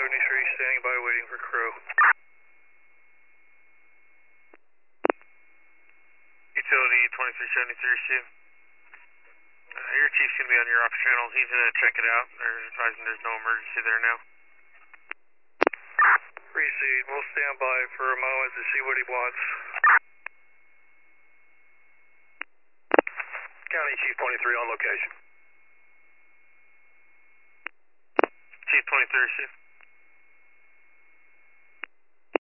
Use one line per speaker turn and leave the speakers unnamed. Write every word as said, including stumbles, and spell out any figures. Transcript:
seventy-three, standing by, waiting for crew.
Utility twenty-three seventy-three, Sioux. Uh, your chief's going to be on your ops channel. He's going to check it out. They're advising there's no emergency there now.
Receive. We'll stand by for a moment to see what he wants.
County Chief twenty-three on location.
Chief twenty-three, Sioux.